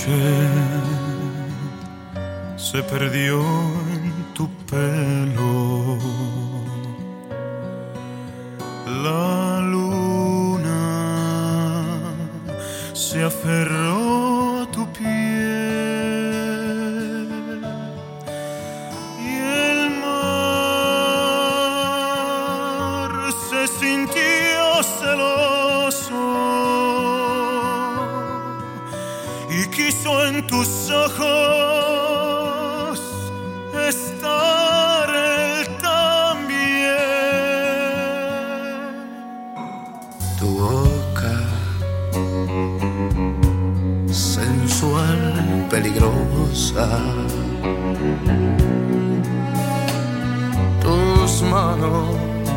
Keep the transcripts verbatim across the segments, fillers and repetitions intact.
noche se perdió en tu pelo. La luna se aferró a tu piel y el mar se sintió celoso y quiso en tus ojos estar él también. Tu boca sensual, peligrosa, tus manos,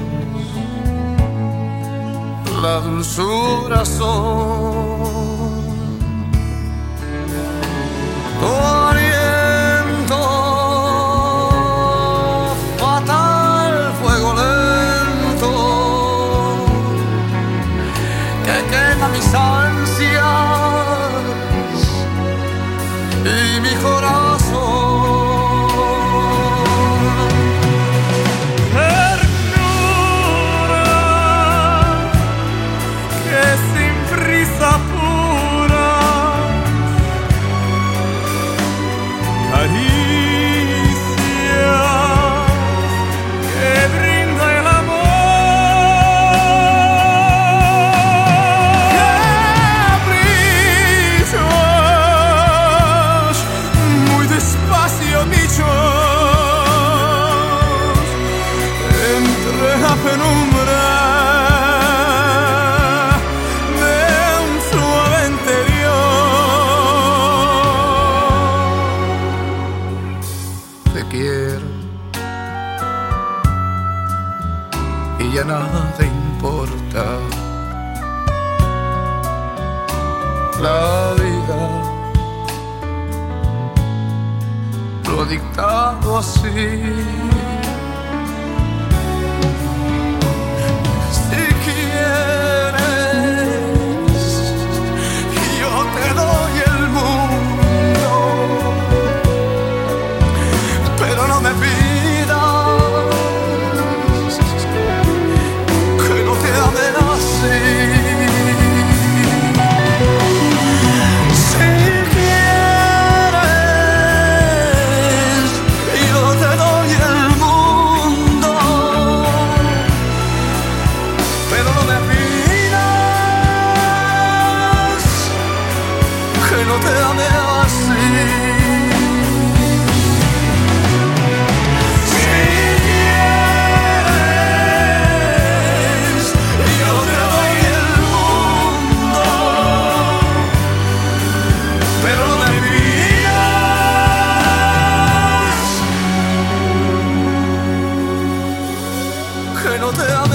la dulzura son. Tu aliento fatal, fuego lento que quema mis ansias y mi corazón. Ternura que sin prisa pura caricia que brinda el amor. ¡Qué brillos! Muy despacio dichos entre la penumbra de un suave interior. Te quiero y ya nada importa. La vida lo ha dictado así. Si quieres, yo te doy el mundo, pero no me pidas que no te ame así. Si quieres, yo te doy el mundo, pero no me pidas que no te ame así. Si quieres, yo te doy el mundo, pero no me pidas que no te ame